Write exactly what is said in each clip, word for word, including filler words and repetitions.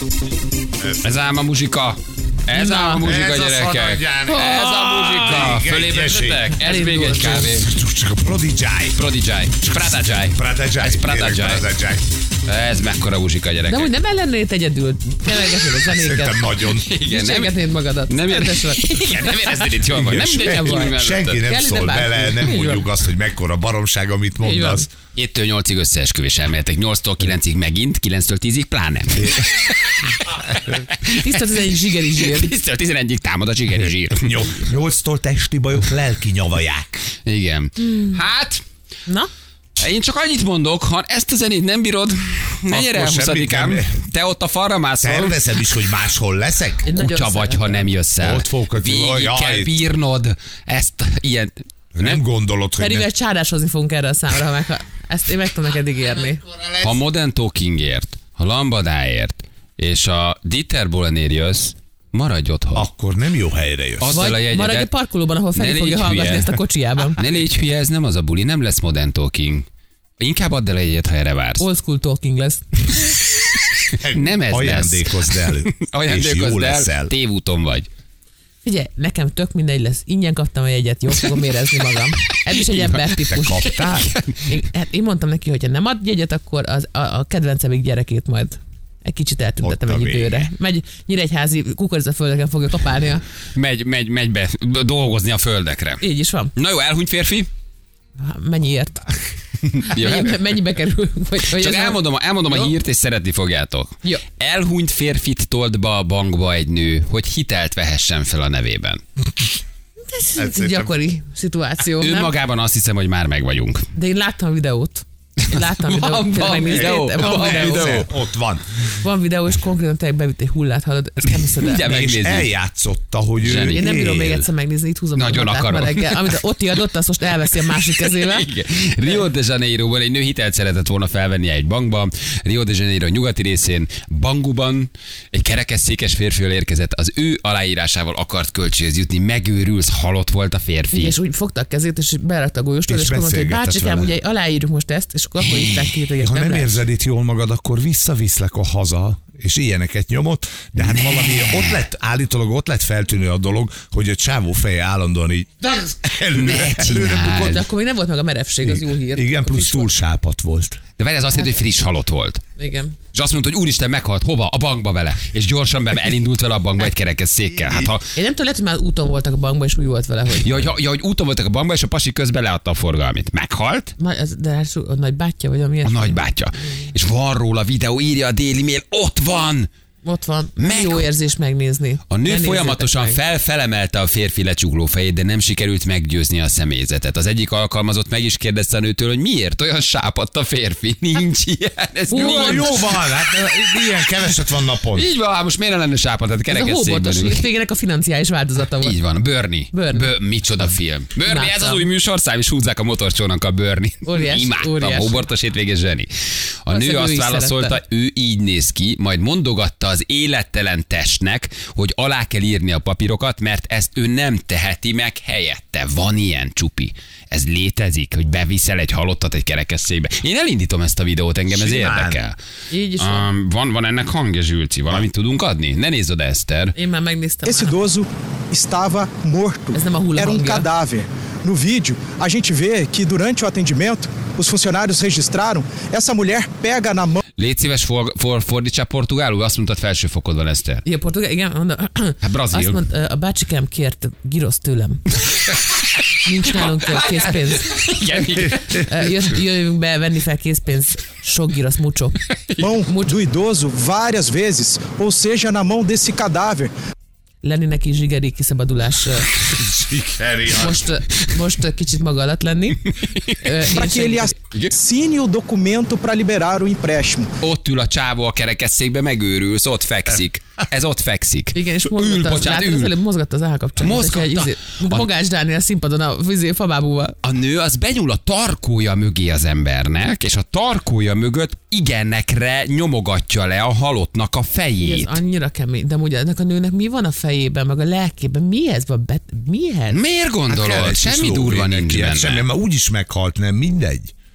Ez ám a muzsika. Ez Na, a muzsika, ez gyerekek. A ez a muzsika. Fölébredtetek? Ez még egy kávé. Csak a Prodigy. Prodigy. Pradagy. Pradagy. Ez Pradagy. Ez mekkora muzsika, gyerekek. De úgy nem ellennéd egyedül. Kevergetnéd a zenéket. Szerintem nagyon. Igen, nem magadat. Nem éreznéd itt jól vagy. Nem senki nem szól bele, nem mondjuk azt, hogy mekkora baromság, amit mondasz. héttől nyolcig összeesküvés elméletek, nyolctól kilencig megint, kilenctől tízig pláne. tisztől tizenegyig zsigeri zsír. tisztől tizenegyig támad a zsigeri zsír. nyolctól testi bajok lelki nyavaják. Igen. Hát... Na? Én csak annyit mondok, ha ezt a zenét nem bírod, ne gyere el huszadikán. Te ott a falra mászol. Tervezem is, hogy máshol leszek. Kutya vagy, ha nem jössz el. Ott fogok, végig kell bírnod ezt ilyen... Nem, nem gondolod, hogy... Pedig egy csáráshozni fogunk erre a számra, ha meg, ha ezt én meg tudom neked ígérni. Ha Modern Talkingért, ha Lambadáért és a Dieter Bohlenért jössz, maradj otthon. Akkor nem jó helyre jössz. Vagy maradj a parkolóban, ahol felé fogja hallgatni ezt a kocsijában. Ne légy hülye, ez nem az a buli, nem lesz Modern Talking. Inkább add el egyet, ha erre vársz. Old school talking lesz. Nem ez Ajándékozd el. Ajándékozd el, tévúton vagy. Figyelj, nekem tök mindegy lesz. Ingyen kaptam egy egyet, jól fogom érezni magam. Ez is egy embertípus. Te kaptál? Én, hát én mondtam neki, hogy ha nem ad jegyet, akkor az, a, a kedvencemig gyerekét majd egy kicsit eltüntetem egy időre. Megy Nyíregyházi kukoricaföldeken fogja kapálni. Megy, megy, megy be dolgozni a földekre. Így is van. Na jó, elhunyt férfi? Mennyiért? Mennyi, mennyibe kerül? Vagy, vagy Csak elmondom, elmondom a hírt, és szeretni fogjátok. Jó. Elhunyt férfit tolt be a bankba egy nő, hogy hitelt vehessen fel a nevében. Ez, ez egy gyakori szituáció. Ő magában azt hiszem, hogy már meg vagyunk. De én láttam a videót. Én láttam van, videót. Van, videó. Van, van videó. videó. Ott van. Van videó, és konkrétan te bevitt egy hullát, hallod, ezt nem hiszed el. És eljátszotta, hogy ő Én nem bírom még egyszer megnézni, itt húzom. Nagyon akarom. Reggel. Amit Otti adott, azt most elveszi a másik kezével. Rio de Janeiroban egy nő hitelt szeretett volna felvenni egy bankba. Rio de Janeiro nyugati részén, Banguban egy kerekesszékes férfival érkezett. Az ő aláírásával akart kölcséhez jutni. Megőrülsz, halott volt a férfi. És úgy fogta a kezét, és berakta a golyóstól, és, és mondta, hogy bácsikám, ugye aláírjuk most ezt, és akkor hívták ki, hogy ha nem, nem érzed itt jól magad, akkor visszaviszlek a haza, és ilyeneket nyomott, de hát ne. valami ott lett, állítólag ott lett feltűnő a dolog, hogy a csávó feje állandóan így előre, előre bukott. De akkor még nem volt meg a merevség, az jó hír. Igen, plusz túl sápat volt. De várj, ez azt jelenti, hogy friss halott volt. Igen. És azt mondta, hogy úristen, meghalt, hova? A bankba vele. És gyorsan be, elindult vele a bankba egy kerekesszékkel. Hát, ha... Én nem tudom, lehet, hogy már úton voltak a bankba, és úgy volt vele, hogy... Ja, hogy, ja, hogy úton voltak a bankba, és a pasi közben leadta a forgalmit. Meghalt? Na, ez, de hát a nagybátyja, vagy ami A nagybátyja. És van róla videó, írja a Daily Mail, ott van! Ott van. Meg... Jó érzés megnézni. A nő folyamatosan fel-felemelte a férfi lecsukló fejét, de nem sikerült meggyőzni a személyzetet. Az egyik alkalmazott meg is kérdezte a nőtől, hogy miért olyan sápadt a férfi. Nincs ilyen. Ez Hú, jó van, hát ilyen keveset van napon. Így van, hát most miért lenne sápadt? Hát kerekesszékben ül. Végének a financiális változata volt. Így van, Bernie. Bernie. Bör, micsoda film. Bernie, ez az új műsorszám, és húzzák a motorcsónak a Bernie. Óriás, Imádtam, óriás. Hóbortos hétvége zseni. A nő azt válaszolta, szerette. Ő így néz ki, majd mondogatta az élettelen testnek, hogy alá kell írni a papírokat, mert ezt ő nem teheti meg helyette. Van ilyen, Csupi. Ez létezik, hogy beviszel egy halottat egy kerekesszékbe. Én elindítom ezt a videót, engem ez Simán. érdekel. Így is van. Um, van, van ennek hangja, Zsülci? Valamit tudunk adni? Ne nézd oda, Eszter. Én már megnéztem. Esse idoso estava morto. Ez nem a hulla Era um hangja. cadáver. No vídeo, a gente vê que durante o atendimento, os funcionários registraram, essa mulher pega na mão. Légy szíves, for, for, fordítsál portugálul, azt mondtad felső fokodban, Eszter. Igen, portugál, igen, mondom. Hát brazil. Azt mondta, a bácsikám kért girosz tőlem. Nincs nálunk készpénz. Igen, igen. Jött, jöjjünk be venni fel készpénz, sok girosz, mucho. Mão do idoso várias vezes, ou seja, na mão desse cadáver. Lenni neki zsigeri kiszabadulás. Zsigeri. Most, most kicsit maga alatt lenni. Para que ele assine o documento para liberar o empréstimo. Ott ül a csávó a kerekesszékbe, megőrülsz, ott fekszik. Ez ott fekszik. Igen, és ül, mozgatta, bocsánat, látod, az előbb mozgatta az állkapcsolat. Mozgatta. A Mogás Dániel színpadon a vizé fabábúval. A nő az benyúl a tarkója mögé az embernek, és a tarkója mögött igenekre nyomogatja le a halottnak a fejét. Ez annyira kemény. De ugye ennek a nőnek mi van a fejében, meg a lelkében? Mi ez? Bet... Mi ez? Miért gondolod? Hát semmi durva nincs benne. Semmi, mert úgyis meghalt, nem mindegy.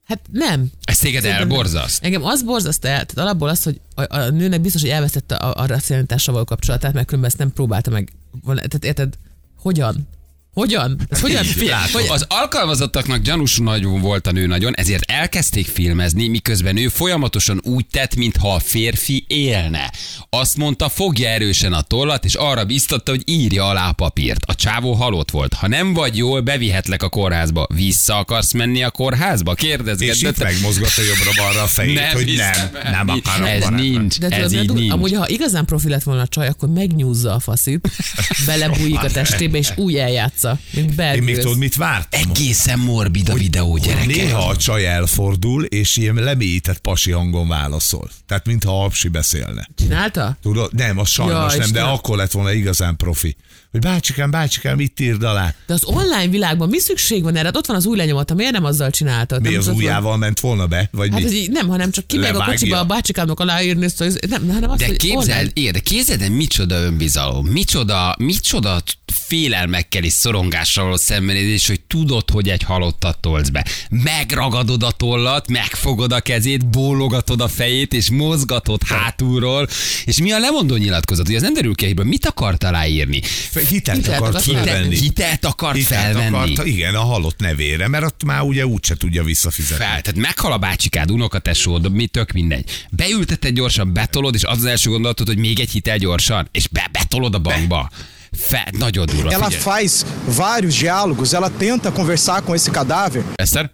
Hát nem. Ez téged elborzaszt? Engem az borzaszt el, tehát alapból az, hogy a, a nőnek biztos, hogy elvesztette a, a racionalitással való kapcsolatát, mert különben ezt nem próbálta meg. Tehát érted, hogyan? Hogyan? Ez hogyan? Hogy az alkalmazottaknak gyanús nagyon volt a nő nagyon, ezért elkezdték filmezni, miközben ő folyamatosan úgy tett, mintha a férfi élne. Azt mondta, fogja erősen a tollat, és arra biztatta, hogy írja alá a papírt. A csávó halott volt. Ha nem vagy jól, bevihetlek a kórházba. Vissza akarsz menni a kórházba? Kérdezgetett. És itt megmozgatta jobbra-balra a fejét, nem hogy hiszem, nem, nem akarom. Ez barátban. nincs, De ez tudod, így de nincs. amúgy, ha igazán profi lett volna a csaj, akkor megnyúzza a faszit, belebújik a testébe, és úgy eljátsza. Mint Én még tudod, mit vártam? Egészen morbid a videó, gyerekek. Néha a csaj elfordul, és ilyen lemélyített pasi hangon válaszol. Tehát mintha apsi beszélne. Csinálta? Tudod? Nem, az sajnos Ja, nem, de Istenem. akkor lett volna igazán profi. Hogy bácsikám, bácsikám, itt írd alá. De az online világban mi szükség van erre? Hát ott van az új lenyomata, miért nem azzal csináltad? Mi Nem az ott van- ujjával ment volna be? Vagy Hát mi? ez így, nem, hanem csak kimeg a Levágja. kocsiba a bácsikámnak aláírni, ezt, az- nem, hanem azt, De hogy képzeld, online. é, de képzeld, de micsoda önbizalom, micsoda, micsoda félelmekkel és szorongással való szembenézés, hogy tudod, hogy egy halottat tolsz be. Megragadod a tollat, megfogod a kezét, bólogatod a fejét, és mozgatod hátulról, és mi a lemondó nyilatkozat? Ugye ez nem derül ki a hírból, mit akart aláírni? Hitelt Hitelt akart akart fölvenni. felvenni. Hitelt akart Hitelt felvenni. akarta, igen, a halott nevére, mert ott már ugye úgyse tudja visszafizetni. Fel, tehát meghal a bácsikád, unokatesód, mi tök mindegy. Beülteted gyorsan, betolod, és az az első gondolatod, hogy még egy hitel gyorsan, és be, betolod a bankba. Fel, nagyon durva, Ela figyelj. faz vários diálogos, ela tenta conversar com esse cadáver. Eszter?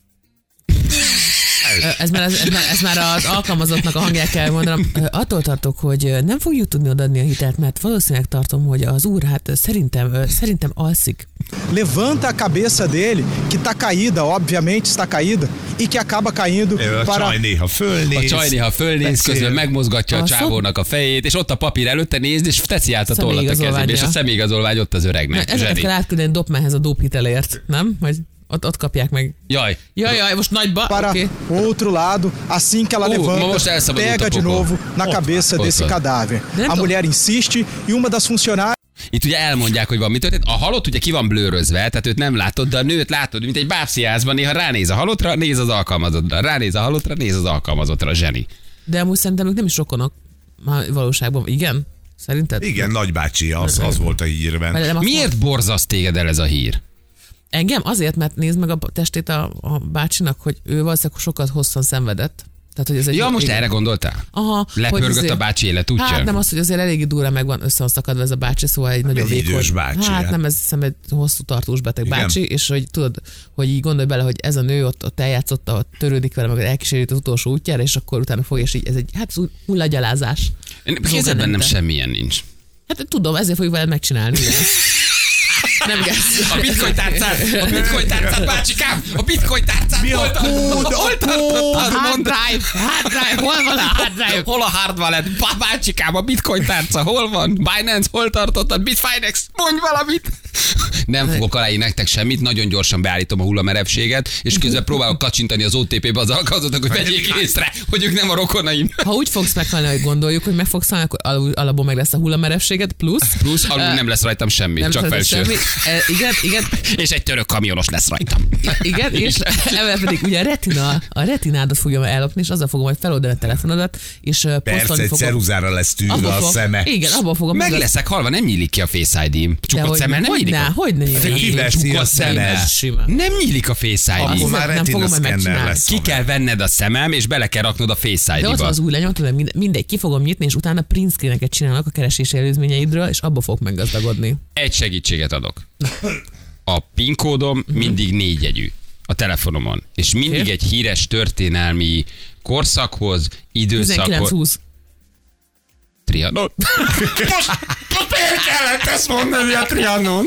Ö, Ez már, az, ez, már, ez már az alkalmazottnak a hangját kell mondanom. Ö, Attól tartok, hogy nem fogjuk tudni odaadni a hitelt, mert valószínűleg tartom, hogy az úr, hát szerintem, ö, szerintem alszik. Levanta a cabeça dele, que está caída, obviamente está caída, e que acaba caindo A para... csaj néha fölnéz. A csaj néha fölnéz, beszél. közben megmozgatja a A szó- csávónak a fejét, és ott a papír előtte nézd, és teszi át a tollat a kezébe, Személyigazolványa. és a személyigazolvány ott az Na, öregnek. ezeket Zseni. kell átküldeni Dopmanhez a dóphitelért, nem? Hogy ott, ott kapják meg. Jaj, Jaj, jaj, most nagyba, para oké. o outro lado, assim que ela Uh, mas levanta, você essa pega luta, de Cocô. novo na cabeça desse Opa. cadáver. Nem A tô- mulher insiste e uma das funcionárias itt ugye elmondják, hogy van mi történt. A halott ugye ki van blőrözve, tehát őt nem látod, de a nőt látod, mint egy bábszínházban, néha ránéz a halottra, néz az alkalmazottra, ránéz a halottra, néz az alkalmazottra, zseni. De amúgy szerintem ők nem is rokonok. Már valóságban, igen? Szerinted? Igen, nagybácsi, az, az volt a hírben. Vagy nem azt Miért borzaszt téged el ez a hír? Engem azért, mert nézd meg a testét a, a bácsinak, hogy ő valószínűleg sokat hosszan szenvedett. Tehát, hogy ez egy Ja, most igen. erre gondoltál? Aha, Lepörgött hogy a bácsi életútja? Hát nem az, hogy azért eléggé durva meg van összeszakadva ez a bácsi, szóval egy nagyon egy vékony. idős bácsi, Hát hát. nem, ez hiszem egy hosszú tartós beteg Igen. bácsi, és hogy tudod, hogy így gondolj bele, hogy ez a nő ott, ott eljátszotta, ott törődik vele, meg elkísérít az utolsó útjára, és akkor utána fog, és így ez egy, hát hullagyalázás. Képzeld, bennem semmilyen nincs. Hát tudom, ezért fogjuk veled megcsinálni. ugye? Nem gáz. A bitcoin tárcát, a bitcoin tárcát, bácsikám, a bitcoin tárcát. Mi a hol tart- kód? A Hol tartottad? Hard Mondd. drive, hard drive, hol van a hard drive? Hol a hard wallet? Bá- Bácsikám, a bitcoin tárca, hol van? Binance, hol tartottad? Bitfinex, mondj valamit! Nem fogok aláírni nektek semmit, nagyon gyorsan beállítom a hullamerevséget, és közben próbálok kacsintani az o té pé-be az alkalmazottak, hogy vegyék észre, hogy ők nem a rokonaim. Ha úgy fogsz meghalni, hogy gondoljuk, hogy meg fogsz halni, akkor alul, alapból meg lesz a hullamerevséged, plusz. Plusz alul nem lesz rajtam semmi, Nem csak szeret felső. semmi. E, igen, igen, És egy török kamionos lesz rajtam. igen, és ebben pedig ugye a retina, a retinádat fogja ellopni, és azzal fogom majd feloldani a telefonodat, és ö, Persze, posztolni egy fogom. ceruzára lesz tűzve Abba a fog- szeme. Igen, abban fogom Meg az- leszek halva, nem nyílik ki a Face I D-m. Csukott hogy szemmel ne, nem hogy nyílik. ne, a- hogy ne nyílik. Fél Kiveszi a csukott szemmel. szemed. Simán. Nem nyílik a Face I D. Akkor már nem fogom retina majd szkenner megcsinálni. lesz. Ki kell venned a szemem, és bele kell raknod a Face De ott van I D-ba. az új lenyomat, tudom, mind- mindegy, ki fogom nyitni, és utána print screeneket csinálnak a keresési előzményeidről, és abba fog meggazdagodni. Egy segítséget adok. A PIN kódom mindig négyjegyű a telefonomon, és mindig Oké. egy híres történelmi korszakhoz, időszakhoz. tizenkilenc húsz. Trianon. Most, most miért kellett ezt mondani a Trianon?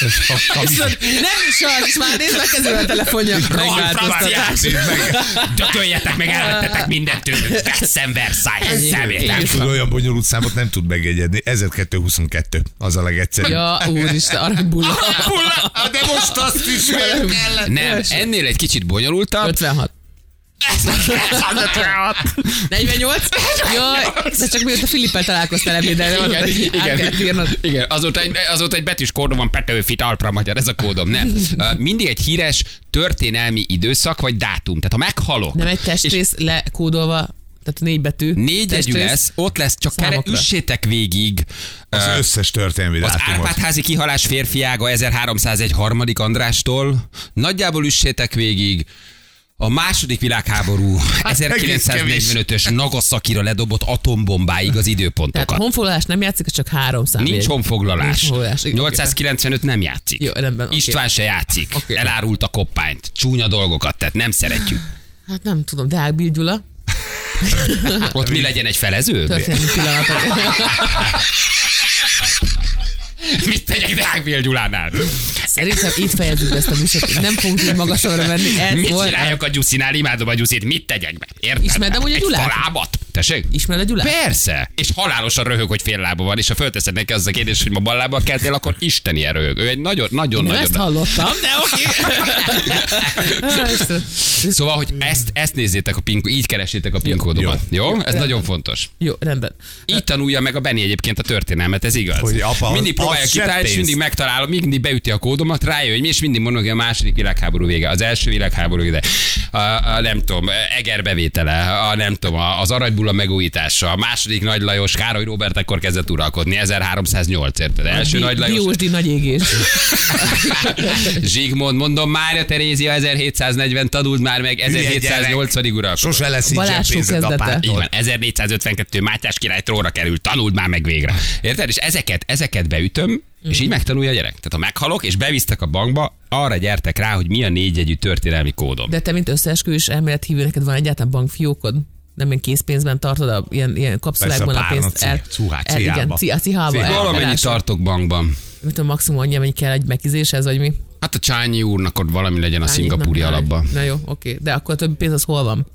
Nem is az, és már nézd meg kezével a telefonja. Megváltoztatás. Dököljetek meg, elvettetek mindent tőlük. Veszem Versailles szemét. Nem tud olyan bonyolult számot nem tud megegyedni. ezerkétszázhuszonkettő az a legegyszerűbb. Ja, úristen, aranybulla. De most azt is miért kellett? Nem, ennél egy kicsit bonyolultabb. ötvenhat. negyvennyolc? Jaj, de csak mióta Filippel találkoztál ebédelni, igen, igen, igen. igen. Azóta, egy, azóta egy betűs kódom van, Petőfi talpra magyar, ez a kódom. Nem. Mindig egy híres történelmi időszak, vagy dátum. Tehát ha meghalok. Nem egy testrész lekódolva, tehát négy betű. Négy jegyű lesz, ott lesz, csak kere, üssétek végig. Az uh, összes történelmi Az dátumot. Árpád-házi kihalás férfi ága ezerháromszázegy harmadik Andrástól. Nagyjából üssétek végig. A második világháború ezerkilencszáznegyvenötös Nagasakira ledobott atombombáig az időpontokat. Tehát honfoglalás nem játszik, csak három szám. Nincs honfoglalás. Nincs honfoglalás. nyolcszázkilencvenöt nem játszik. Jó, rendben, István okay. se játszik. Okay. Elárult a koppányt. Csúnya dolgokat, tehát nem szeretjük. Hát nem tudom, Deák Bill Gyula. Ott mi legyen egy felező? Történelmi pillanatok. Mit tegyek Deák Bill Gyulánál? Szerintem itt fejezzük ezt a műsort. Nem fogunk így magasabbra menni. Ez Mit volt. csináljak a Gyuszinál? Imádom a Gyuszit. Mit tegyek be? Érted? Ismered amúgy a Egy Gyulát? falábat? Tessék? Ismered a Gyulát? Persze. És halálosan röhög, hogy fél lába van, és ha fölteszed neki az a kérdés, hogy ma bal lábbal keltél, akkor isteni röhög. Ő egy nagyon, nagyon, Nem nagyon. ezt hallottam, de oké. Szóval, hogy ezt, ezt nézzétek a PIN, így keresétek a PIN kódomat. Jó? jó? Ez rendben. Nagyon fontos. Jó, rendben. Így tanulja meg a Benni egyébként a történelmet, ez igaz. Hogy apa, mindig próbálja kitalálni, és mindig megtalálom, mindig beüti a kódomat, rájön, hogy mi, és mindig mondom, hogy a második világháború vége, az első világháború vége, a, a, nem tudom, Eger bevétele, a, nem tudom, az aranybulla megújítása, a második Nagy Lajos, Károly Róbert ekkor kezdett uralkodni, ezerháromszáznyolc, érted? Első Nagy Lajos. Diósdi nagy égés. Zsigmond, mondom, Mária Terézia ezerhétszáznegyven tanult már meg, ezerhétszáznyolcvanig uralkodott. Sose lesz így Balázs pénzed kezdete. apától. Így van, ezernégyszázötvenkettő Mátyás király trónra került, tanuld már meg végre. Érted? És ezeket, ezeket beütöm, és így megtanulja a gyerek. Tehát ha meghalok, és bevisztek a bankba, arra gyertek rá, hogy mi a négyjegyű történelmi kódom. De te, mint összeesküvés elmélet hívő, neked van egyáltalán bankfiókod? Nem ilyen készpénzben tartod a ilyen, ilyen kapszulákban a, a pénzt el, el, igen, a cihába. Valamennyit tartok bankban. Mit tudom, maximum annyi, amennyi kell egy megizéshez, vagy mi? Hát a Csányi úrnak ott valami legyen a Csányi, szingapúri na, alapban. Na jó, oké. De akkor a többi pénz az hol van?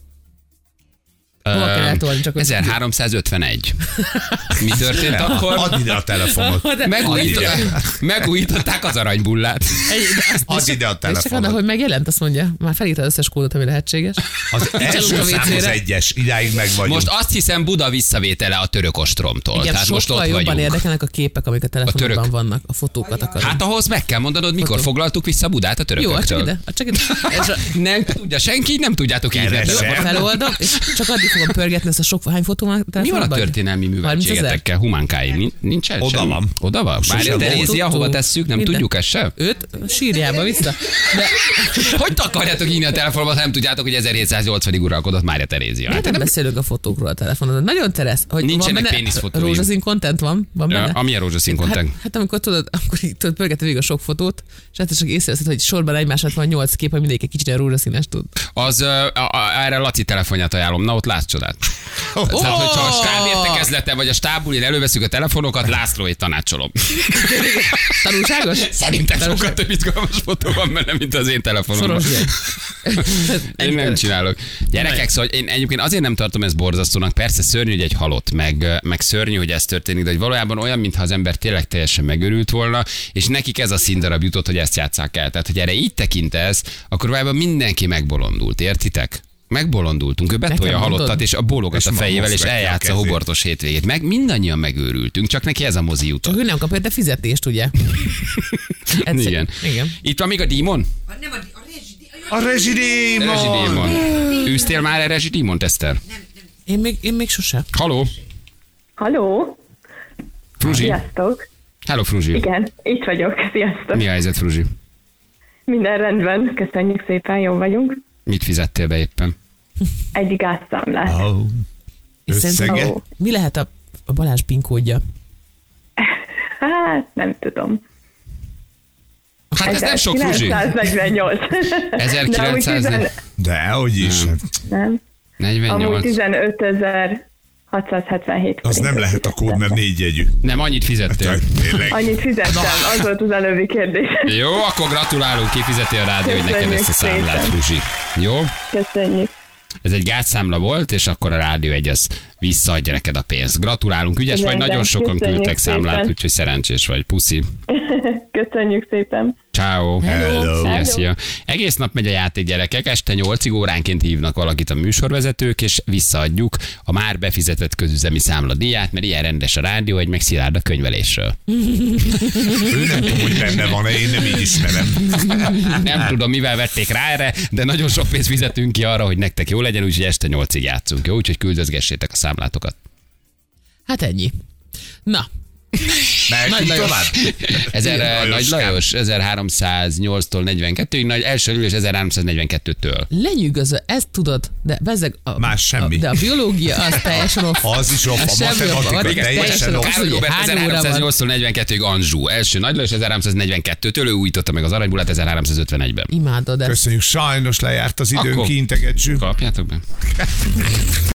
Hol kell eltolni? Csak ezerháromszázötvenegy. Mi történt akkor? Add ide a telefonot. Megújították, megújították az aranybullát. Add ide a És csak telefonot. hogy megjelent, azt mondja. Már felírta az összes kódot, ami lehetséges. Az első szám az egyes, idáig meg vagyunk. Most azt hiszem Buda visszavétele a török ostromtól. Igen, Tehát most sokkal ott jobban vagyunk. érdekelnek a képek, amik a telefonodban török. vannak. A fotókat akarom. Hát ahhoz meg kell mondanod, mikor Fotó. foglaltuk vissza Budát a Jó, csak törököktől. ide. Csak ide. Ez a, Nem tudja senki, nem tudjátok írni. Keresem. feloldom, és csak addig fogom pörgetni ezt a sok, hány fotó van? Mi van a történelmi műveltségetekkel, humánkáim? Nincsen Oda semmi? van. Oda van? Mária Terézia, Tudtuk. hova tesszük? Nem Minden. tudjuk ezt sem? Őt sírjába vissza. De Hogy akarjátok írni a telefonba, ha nem tudjátok, hogy ezerhétszáznyolcvanig uralkodott Mária Terézia? hát nem beszélünk a fotókról a telefonon. Nagyon teresz. Hogy Nincsenek van benne- péniszfotóim. Rózsaszín content van? Van benne? Amilyen rózsaszín content? Hát, hát amikor tudod, akkor így tudod, pörgetve végig a sok fotót, és hát csak észreveszed, hogy sorban egymás van nyolc kép, hogy mindegyik egy kicsit olyan rózsaszínes tud. Az, ö, a, a, erre Laci telefonját ajánlom. Na ott látsz csodát. Oh, Tehát, hogyha a stáb értekezlete vagy a stábulin előveszünk a telefonokat, Lászlóét tanácsolom. Tanulságos? Szerintem sokkal Tanulságos. több izgalmas fotó van benne, mint az én telefonomban. Szoros jegy. Én nem csinálok. Gyerekek, szóval én egyébként azért nem tartom ezt borzasztónak. Persze szörnyű, hogy egy halott, meg, meg szörnyű, hogy ez történik, de hogy valójában olyan, mintha az ember tényleg teljesen megörült volna, és nekik ez a színdarab jutott, hogy ezt játsszák el. Tehát, hogy erre így tekintesz, akkor valójában mindenki megbolondult, értitek? Megbolondultunk, ő betolja a halottat, és a bólogat És a fejével, és mozgatja a eljátsza a kezét. hubortos hétvégét. Meg mindannyian megőrültünk, csak neki ez a mozi jutott. Csak ő nem kapja de fizetést, ugye? Egyszer- Igen. Igen. Itt van még a dímon? Nem, a, a rezsi... A rezsidémon! Rezsidémon. Űztél már erre rezsidémont, Eszter? Én még, én még sose. Haló? Halló, Fruzsi? sziasztok. Hello, Fruzsi. Igen, itt vagyok, sziasztok. Mi a helyzet, Fruzsi? Minden rendben, köszönjük szépen, jó vagyunk. Mit fizettél be éppen? Egy gázszámlát. Oh. És szerintem- Összege? Ó, Mi lehet a, a Balázs PIN kódja? hát nem tudom. Hát ez nem sok, Fruzsi. ezerkilencszáznegyvennyolc. ezerkilencszáz Dehogy is. Nem, amúgy negyvennyolc. tizenötezer-hatszázhetvenhét. Az nem lehet a kód, mert négy jegyű. Nem, annyit fizettél. Tényleg. Annyit fizettem, az volt az előbbi kérdés. Jó, akkor gratulálunk, kifizeti a rádió, hogy neked ezt a számlát, Köszönjük Fruzsi. Jó? Köszönjük. Ez egy gázszámla volt, és akkor a rádió egy az visszaadja neked a pénzt. Gratulálunk, ügyes vagy, nagyon sokan küldtek számlát, úgyhogy szerencsés vagy. Puszi. Köszönjük szépen. Ciao. Hello. Szia, szia. Egész nap megy a játék, gyerekek, este nyolcig óránként hívnak valakit a műsorvezetők, és visszaadjuk a már befizetett közüzemi számladíját, mert ilyen rendes a rádió, egy meg szilárd a könyvelésről. Ő nem tudom, hogy benne van, én nem így ismerem. Nem tudom, mivel vették rá erre, de nagyon sok pénzt fizetünk ki arra, hogy nektek jó legyen, úgyhogy este nyolcig játszunk, jó? Úgyhogy küldözgessétek a számlátokat. Hát ennyi. Na. Nagy tovább. Ezer, Nagy Lajos, ezerháromszáznyolctól negyvenkettőig, nagy első ülés ezerháromszáznegyvenkettőtől. Lenyűgöző, ezt tudod, de bezeg a, Más semmi. A, de a biológia az teljesen off. Az is off, a semmi off, matematika teljesen off. Károly Róbert Hány óra van? ezerháromszáznyolctól negyvenkettőig Anzsú. Első Nagy Lajos ezerháromszáznegyvenkettőtől, ő újította meg az aranybulát ezerháromszázötvenegyben. Imádod ezt. Köszönjük, sajnos lejárt az időnk, Akkor kiintegetsük. kapjátok be.